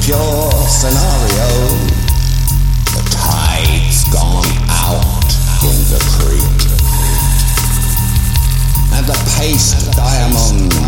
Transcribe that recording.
pure scenario. The tide's gone out in the creek, and the paste diamond